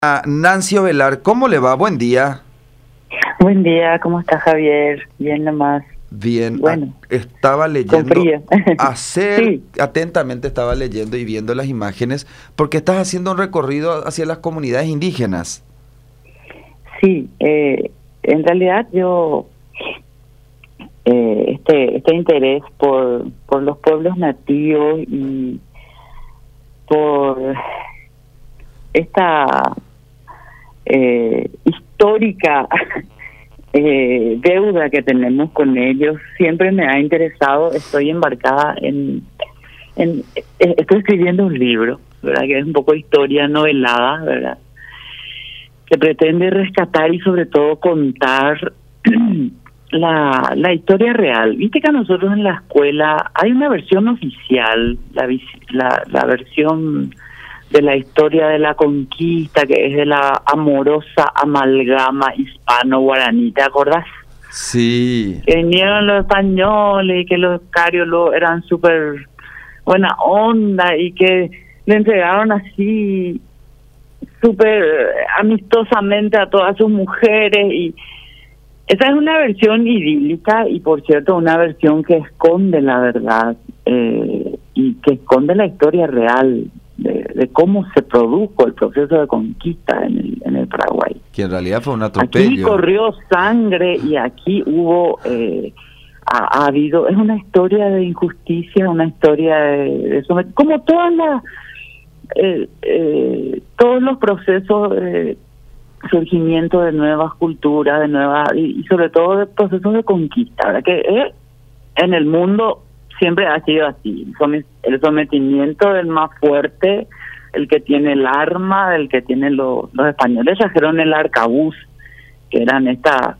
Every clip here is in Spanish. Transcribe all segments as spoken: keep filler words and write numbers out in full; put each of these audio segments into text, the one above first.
A Nancy Ovelar, ¿cómo le va? Buen día. Buen día, ¿cómo está Javier? Bien nomás. Bien, Bueno, a- estaba con leyendo, frío. hacer, Sí, atentamente estaba leyendo y viendo las imágenes, porque estás haciendo un recorrido hacia las comunidades indígenas. sí. Eh, en realidad yo, eh, este, este interés por, por los pueblos nativos y por esta eh, histórica eh, deuda que tenemos con ellos, siempre me ha interesado. Estoy embarcada en, en eh, estoy escribiendo un libro, ¿verdad? Que es un poco historia novelada, ¿verdad? Que pretende rescatar y sobre todo contar la, la historia real. Viste que a nosotros en la escuela hay una versión oficial, la, la, la versión de la historia de la conquista, que es de la amorosa amalgama hispano-guaraní, ¿te acordás? Sí, Que vinieron los españoles y que los cariolos eran súper buena onda y que le entregaron así súper amistosamente a todas sus mujeres. Y esa es una versión idílica y, por cierto, una versión que esconde la verdad eh, y que esconde la historia real de, de cómo se produjo el proceso de conquista en el, en el Paraguay. que en realidad fue un Aquí atropello. corrió sangre y aquí hubo, eh, ha, ha habido, es una historia de injusticia, una historia de, de somet- como todas las, eh, eh, todos los procesos de surgimiento de nuevas culturas, de nuevas, y, y sobre todo de procesos de conquista, ¿verdad? Que eh, en el mundo siempre ha sido así, el sometimiento del más fuerte, el que tiene el arma, el que tiene lo, los españoles trajeron el arcabuz, que eran estas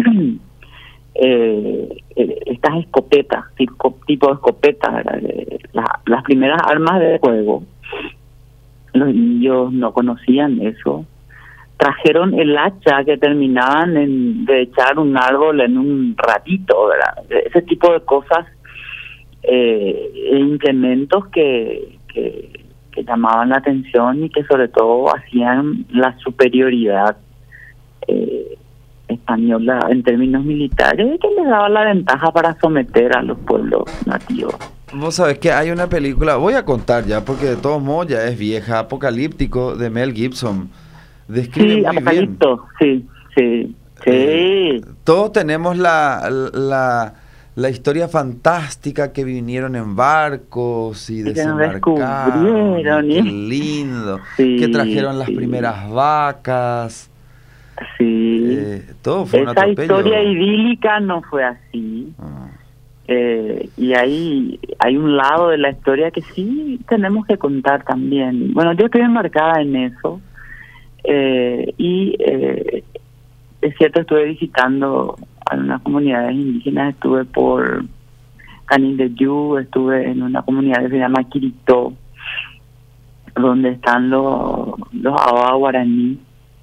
eh, eh, estas escopetas, tipo, tipo de escopetas, eh, la, las primeras armas de fuego. Los indios no conocían eso. Trajeron el hacha que terminaban en, de echar un árbol en un ratito, ¿verdad? Ese tipo de cosas, eh, e implementos que, que, que llamaban la atención y que sobre todo hacían la superioridad eh, española en términos militares y que les daba la ventaja para someter a los pueblos nativos. Vos sabés que hay una película, voy a contar ya, porque de todos modos ya es vieja, Apocalíptico, de Mel Gibson. Describe Sí, muy bien. Apocalipto, sí, sí, sí. Eh, todos tenemos la, la, la historia fantástica que vinieron en barcos y Y que nos desembarcaron. descubrieron, Y qué y- lindo. Sí, Que trajeron las sí. primeras vacas. Sí, Eh, todo fue un esa atropello. historia idílica no fue así. Ah. Eh, y ahí hay un lado de la historia que sí tenemos que contar también. Bueno, yo estoy enmarcada en eso. Eh, y eh, es cierto, estuve visitando a unas comunidades indígenas, estuve por Canindeyú, estuve en una comunidad que se llama Quirito, donde están los, los Awa guaraní.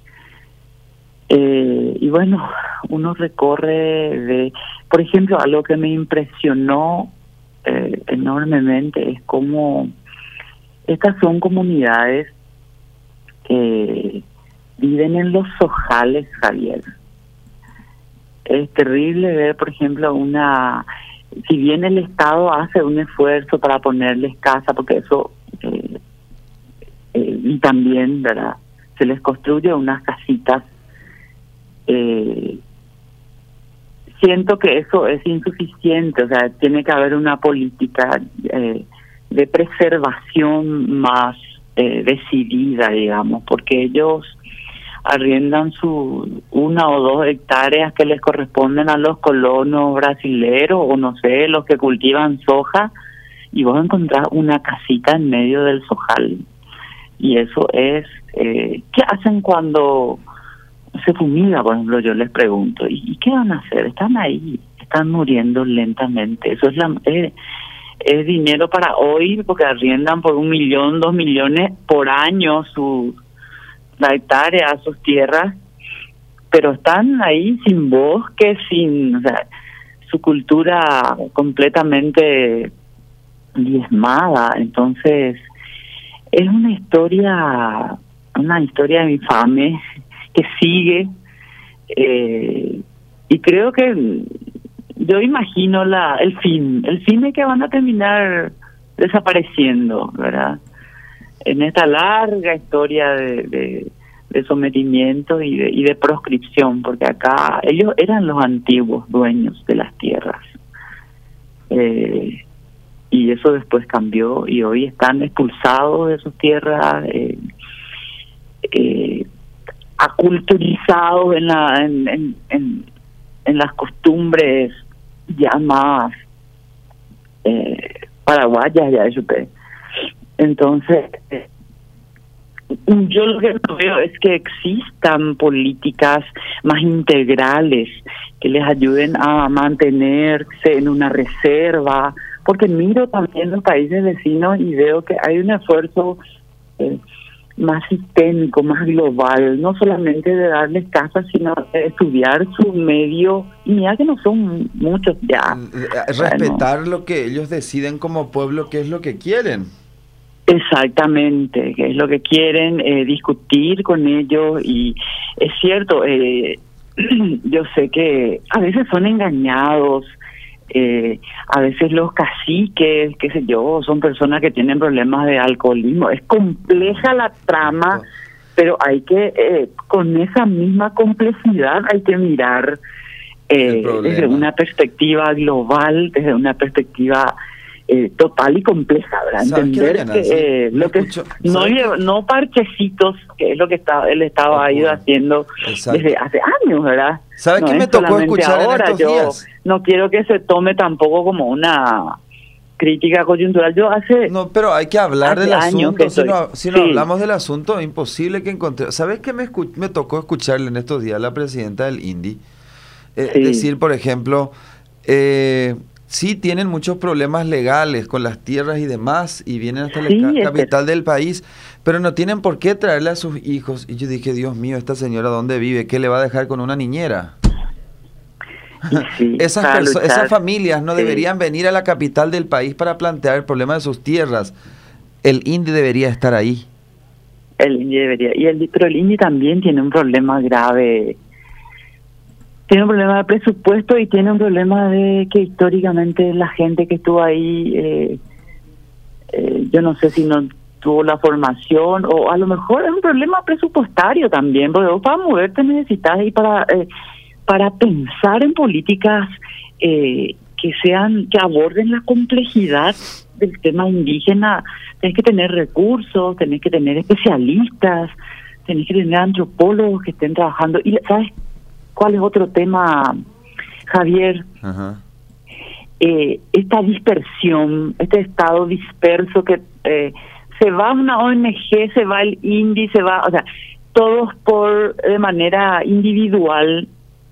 Eh, y bueno, uno recorre de, por ejemplo, algo que me impresionó eh, enormemente es cómo estas son comunidades que viven en los sojales, Javier. Es terrible ver, por ejemplo, una, si bien el Estado hace un esfuerzo para ponerles casa, porque eso, eh, eh, y también, ¿verdad?, se les construye unas casitas. Eh, siento que eso es insuficiente, o sea, tiene que haber una política eh, de preservación más eh, decidida, digamos, porque ellos arriendan su una o dos hectáreas que les corresponden a los colonos brasileros o no sé, los que cultivan soja, y vos encontrás una casita en medio del sojal. Y eso es, eh, ¿qué hacen cuando se fumiga, por ejemplo? Yo les pregunto, ¿y, y qué van a hacer? Están ahí, están muriendo lentamente. Eso es la eh, es dinero para hoy, porque arriendan por un millón, dos millones por año su la hectárea, sus tierras, pero están ahí sin bosque, sin, o sea, su cultura completamente diezmada. Entonces es una historia una historia infame que sigue, eh, y creo que yo imagino la el fin, el fin es que van a terminar desapareciendo, ¿verdad? En esta larga historia de, de, de sometimiento y de, y de proscripción, porque acá ellos eran los antiguos dueños de las tierras. Eh, y eso después cambió y hoy están expulsados de sus tierras, eh, eh, aculturizados en, la, en, en, en, en las costumbres ya más eh, paraguayas, ya eso te. Entonces, eh, yo lo que veo es que existan políticas más integrales que les ayuden a mantenerse en una reserva, porque miro también los países vecinos y veo que hay un esfuerzo eh, más sistémico, más global, no solamente de darles casas, sino de estudiar su medio, y mira que no son muchos ya. Respetar bueno. lo que ellos deciden como pueblo, qué es lo que quieren. Exactamente, que es lo que quieren, eh, discutir con ellos, y es cierto, eh, yo sé que a veces son engañados, eh, a veces los caciques, qué sé yo, son personas que tienen problemas de alcoholismo, es compleja la trama, pero hay que, eh, con esa misma complejidad hay que mirar eh, desde una perspectiva global, desde una perspectiva Eh, total y compleja, ¿verdad? Entender que eh, lo que no lleva, no parchecitos, que es lo que está, él estaba oh, ido haciendo Exacto. desde hace años, ¿verdad? ¿Sabes no qué me tocó escuchar ahora? En estos yo días? No quiero que se tome tampoco como una crítica coyuntural. Yo hace no, pero hay que hablar del asunto. Si no, si no sí. hablamos del asunto, es imposible que encontré. ¿Sabes qué me, escu- me tocó escucharle en estos días a la presidenta del INDI? Eh, sí. Decir, por ejemplo, eh, sí tienen muchos problemas legales con las tierras y demás, y vienen hasta la sí, ca- capital del país, pero no tienen por qué traerle a sus hijos. Y yo dije, Dios mío, esta señora ¿dónde vive? ¿Qué le va a dejar con una niñera? Sí, esas, perso- esas familias no sí. deberían venir a la capital del país para plantear el problema de sus tierras. El INDI debería estar ahí. El INDI debería, y el, pero el INDI también tiene un problema grave. Tiene un problema de presupuesto y tiene un problema de que históricamente la gente que estuvo ahí, eh, eh, yo no sé si no tuvo la formación, o a lo mejor es un problema presupuestario también, porque vos para moverte necesitas y para eh, para pensar en políticas eh, que sean, que aborden la complejidad del tema indígena, tenés que tener recursos, tenés que tener especialistas, tenés que tener antropólogos que estén trabajando. Y ¿sabes cuál es otro tema, Javier? Ajá. Eh, esta dispersión, este estado disperso que eh, se va una O N G, se va el INDI, se va, o sea, todos por de manera individual,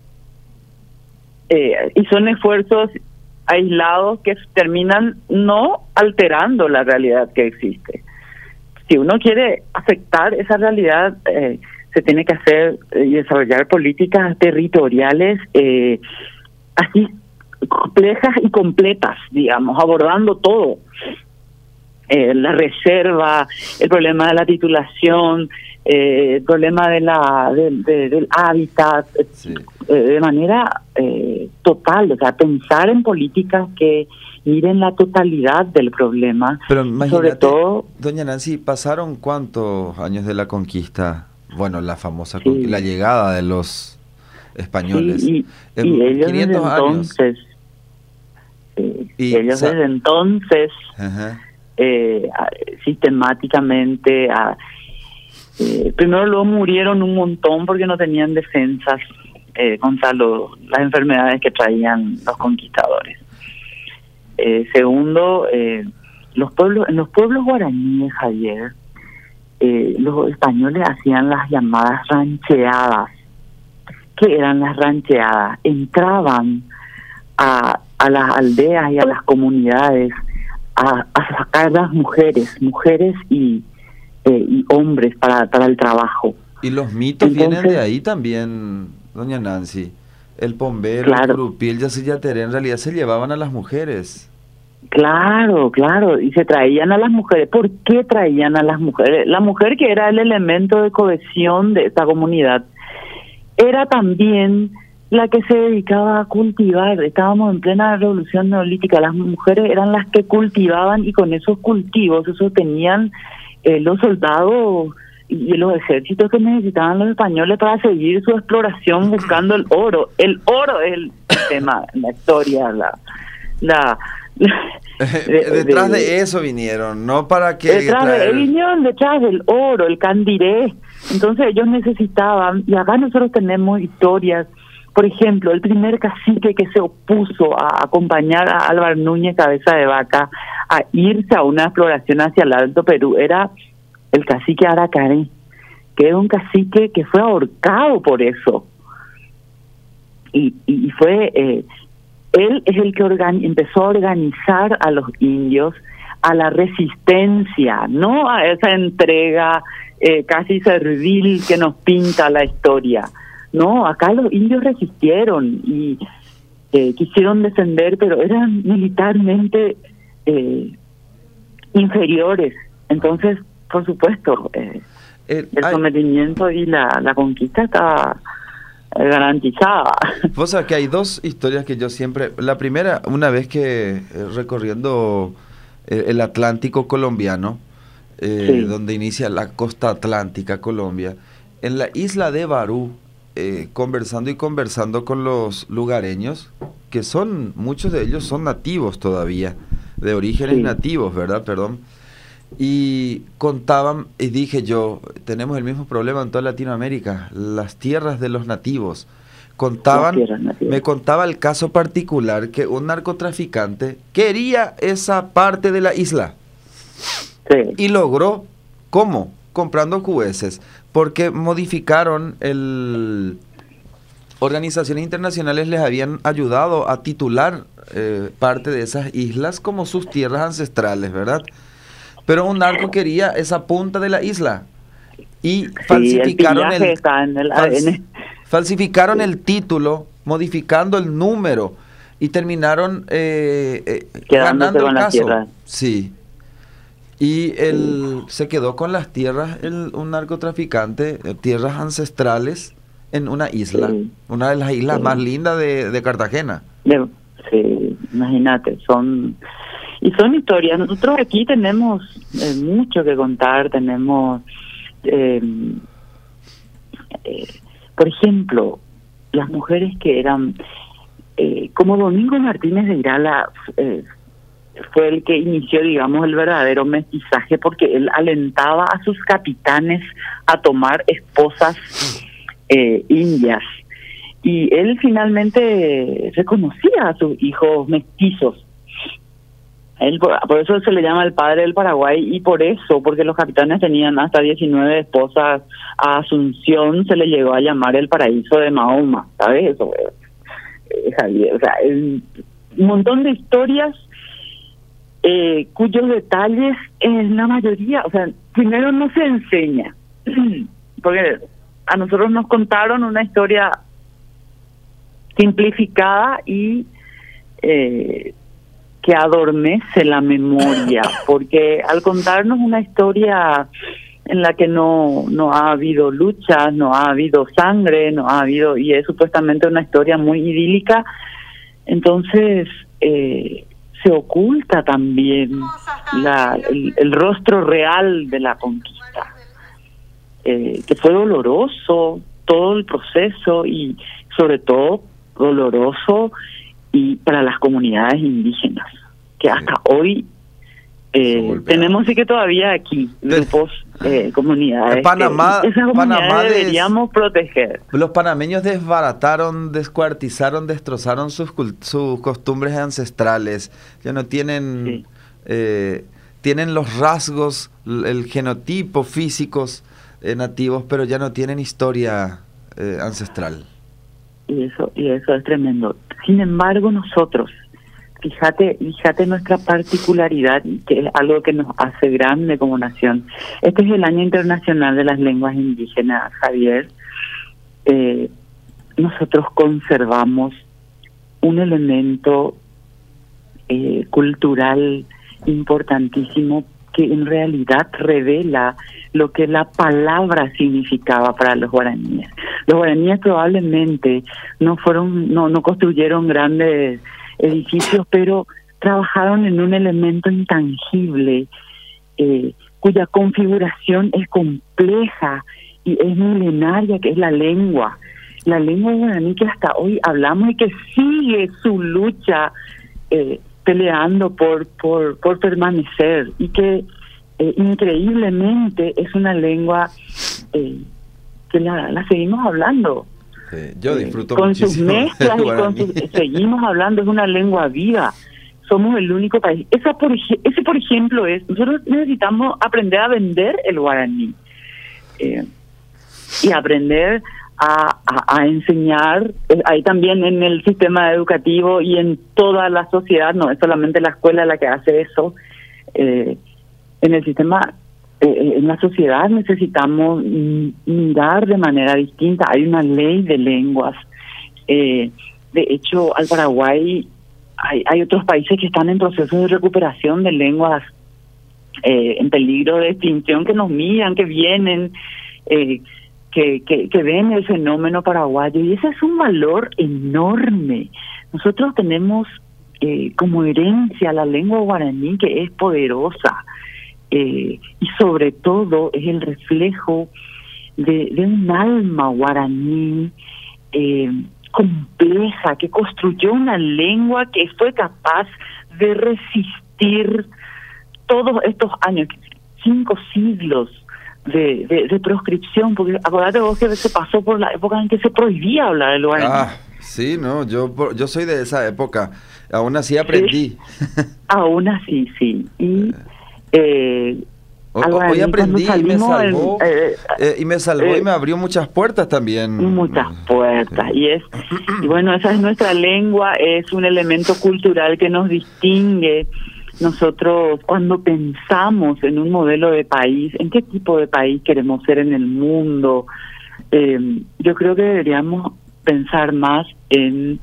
eh, y son esfuerzos aislados que terminan no alterando la realidad que existe. Si uno quiere afectar esa realidad, eh, se tiene que hacer y eh, desarrollar políticas territoriales eh, así complejas y completas, digamos, abordando todo. Eh, la reserva, el problema de la titulación, eh, el problema de la de, de, del hábitat, sí. eh, de manera eh, total, o sea, pensar en políticas que miren la totalidad del problema. Pero imagínate, sobre todo, doña Nancy, ¿pasaron cuántos años de la conquista? Bueno, la famosa sí. conquista, la llegada de los españoles. Sí, y, en y ellos quinientos desde años. entonces, eh, y, ellos sa- desde entonces Ajá. eh, sistemáticamente, a, eh, primero luego murieron un montón porque no tenían defensas eh, contra lo, las enfermedades que traían los conquistadores. Eh, segundo, eh, los pueblos, en los pueblos guaraníes, Javier, eh, los españoles hacían las llamadas rancheadas. ¿Qué eran las rancheadas? Entraban a, a las aldeas y a las comunidades a, a sacar las mujeres, mujeres y, eh, y hombres para, para el trabajo. Y los mitos Entonces, vienen de ahí también, doña Nancy. El pombero, claro. el curupí, el yacyyateré, en realidad se llevaban a las mujeres. Claro, claro, y se traían a las mujeres. ¿Por qué traían a las mujeres? La mujer, que era el elemento de cohesión de esta comunidad, era también la que se dedicaba a cultivar. Estábamos en plena revolución neolítica, las mujeres eran las que cultivaban, y con esos cultivos se sostenían eh, los soldados y los ejércitos que necesitaban los españoles para seguir su exploración buscando el oro. El oro es el tema en la historia, la... la de, detrás de, de eso vinieron, no para que detrás de, vinieron detrás del oro, el candiré. Entonces ellos necesitaban, y acá nosotros tenemos historias. Por ejemplo, el primer cacique que se opuso a acompañar a Álvaro Núñez Cabeza de Vaca a irse a una exploración hacia el Alto Perú era el cacique Aracaré, que era un cacique que fue ahorcado por eso. Y, y, y fue... Eh, Él es el que organi- empezó a organizar a los indios a la resistencia, no a esa entrega eh, casi servil que nos pinta la historia. No, acá los indios resistieron y eh, quisieron defender, pero eran militarmente eh, inferiores. Entonces, por supuesto, eh, el, el sometimiento y la, la conquista estaba garantizada. Vos sabés que hay dos historias que yo siempre... La primera, una vez que eh, recorriendo el, el Atlántico colombiano, eh, sí. donde inicia la costa atlántica Colombia, en la isla de Barú, eh, conversando y conversando con los lugareños, que son, muchos de ellos son nativos todavía, de orígenes sí. nativos, ¿verdad? Perdón. Y contaban, y dije yo, tenemos el mismo problema en toda Latinoamérica, las tierras de los nativos. Contaban, me contaba el caso particular que un narcotraficante quería esa parte de la isla. Sí. Y logró, ¿cómo? Comprando jueces, porque modificaron el... Organizaciones internacionales les habían ayudado a titular eh, parte de esas islas como sus tierras ancestrales, ¿verdad? Pero un narco quería esa punta de la isla y sí, falsificaron el, el, el fals, falsificaron sí. el título, modificando el número y terminaron eh, eh, ganando el caso. Sí. Y él sí. se quedó con las tierras, el, un narcotraficante, eh, tierras ancestrales en una isla, sí. una de las islas sí. más lindas de, de Cartagena. Sí, imagínate, son... Y son historias. Nosotros aquí tenemos eh, mucho que contar. Tenemos, eh, eh, por ejemplo, las mujeres que eran, eh, como Domingo Martínez de Irala, eh, fue el que inició, digamos, el verdadero mestizaje, porque él alentaba a sus capitanes a tomar esposas eh, indias. Y él finalmente reconocía a sus hijos mestizos. Él, por, por eso se le llama el padre del Paraguay, y por eso, porque los capitanes tenían hasta diecinueve esposas, a Asunción se le llegó a llamar el paraíso de Mahoma, ¿sabes? Eso, eh, Javier, o sea, el, un montón de historias eh, cuyos detalles en la mayoría, o sea, primero no se enseña, porque a nosotros nos contaron una historia simplificada y... Eh, que adormece la memoria, porque al contarnos una historia en la que no no ha habido luchas, no ha habido sangre, no ha habido, y es supuestamente una historia muy idílica, entonces eh, se oculta también la el, el rostro real de la conquista, eh, que fue doloroso todo el proceso, y sobre todo doloroso y para las comunidades indígenas, que hasta sí. hoy eh, tenemos sí que todavía aquí grupos, eh, comunidades Panamá, que esas comunidades Panamá deberíamos des, proteger. Los panameños desbarataron, descuartizaron, destrozaron sus, sus costumbres ancestrales. Ya no tienen, sí. eh, tienen los rasgos, el genotipo físicos eh, nativos, pero ya no tienen historia eh, ancestral. Y eso, y eso es tremendo. Sin embargo, nosotros, fíjate, fíjate nuestra particularidad, que es algo que nos hace grande como nación. Este es el Año Internacional de las Lenguas Indígenas, Javier. Eh, nosotros conservamos un elemento eh, cultural importantísimo que en realidad revela lo que la palabra significaba para los guaraníes. Los guaraníes probablemente no fueron, no, no construyeron grandes edificios, pero trabajaron en un elemento intangible, eh, cuya configuración es compleja y es milenaria, que es la lengua. La lengua guaraní que hasta hoy hablamos y que sigue su lucha eh, peleando por, por, por permanecer, y que eh, increíblemente es una lengua eh, que la, la seguimos hablando. Sí, yo disfruto eh, con muchísimo sus mezclas y con sus, seguimos hablando, es una lengua viva. Somos el único país. Esa por, ese, por ejemplo, es, nosotros necesitamos aprender a vender el guaraní eh, y aprender a, a, a enseñar, eh, ahí también en el sistema educativo y en toda la sociedad, no es solamente la escuela la que hace eso, eh, en el sistema, eh, en la sociedad necesitamos mirar de manera distinta. Hay una ley de lenguas. Eh, de hecho, al Paraguay hay, hay otros países que están en proceso de recuperación de lenguas eh, en peligro de extinción, que nos miran, que vienen, eh, que, que, que ven el fenómeno paraguayo, y ese es un valor enorme. Nosotros tenemos eh, como herencia la lengua guaraní, que es poderosa, eh, y sobre todo es el reflejo de, de un alma guaraní eh, compleja, que construyó una lengua que fue capaz de resistir todos estos años, cinco siglos de, de, de proscripción, porque acordate vos que se pasó por la época en que se prohibía hablar el guaraní. Ah, sí, no, yo yo soy de esa época, aún así aprendí. Sí, aún así, sí, y eh, hoy aprendí y me salvó, en, eh, eh, y me salvó eh, y me abrió muchas puertas también. Muchas puertas, sí. y es y bueno, esa es nuestra lengua, es un elemento cultural que nos distingue. Nosotros, cuando pensamos en un modelo de país, en qué tipo de país queremos ser en el mundo, eh, yo creo que deberíamos pensar más en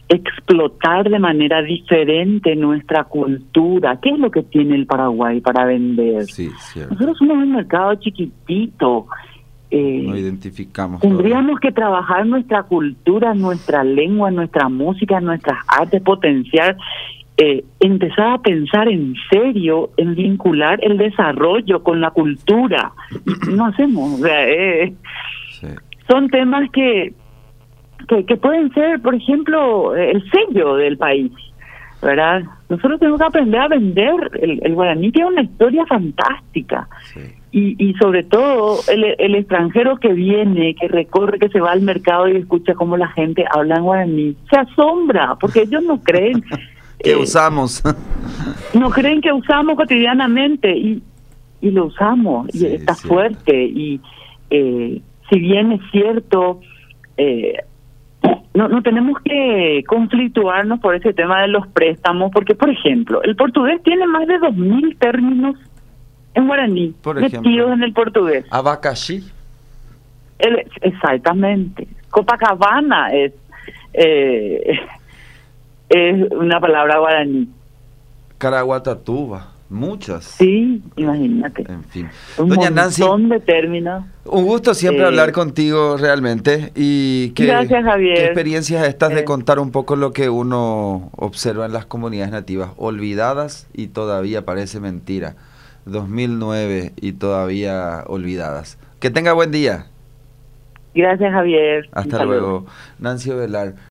explotar de manera diferente nuestra cultura. ¿Qué es lo que tiene el Paraguay para vender? Sí, nosotros somos un mercado chiquitito. Eh, no identificamos. Tendríamos todo. que trabajar nuestra cultura, nuestra lengua, nuestra música, nuestras artes, potenciar, eh, empezar a pensar en serio en vincular el desarrollo con la cultura. No hacemos. O sea, eh, sí. Son temas que Que, que pueden ser, por ejemplo, el sello del país, ¿verdad? Nosotros tenemos que aprender a vender el, el guaraní, que es una historia fantástica. Sí. Y, y sobre todo, el, el extranjero que viene, que recorre, que se va al mercado y escucha cómo la gente habla en guaraní, se asombra, porque ellos no creen... que eh, usamos. No creen que usamos cotidianamente, y, y lo usamos, sí, y está cierto. fuerte. Y eh, si bien es cierto... Eh, No, no tenemos que conflictuarnos por ese tema de los préstamos, porque, por ejemplo, el portugués tiene más de dos mil términos en guaraní, por ejemplo, metidos en el portugués. Abacaxi. El, exactamente. Copacabana es, eh, es una palabra guaraní. Caraguatatuba. Muchas. Sí, imagínate. En fin. Un Doña montón Nancy, de términos. Un gusto siempre eh, hablar contigo realmente. Y qué, gracias, Javier. Qué experiencias estas eh. de contar un poco lo que uno observa en las comunidades nativas, olvidadas y todavía parece mentira. dos mil nueve y todavía olvidadas. Que tenga buen día. Gracias, Javier. Hasta luego. Nancy Ovelar.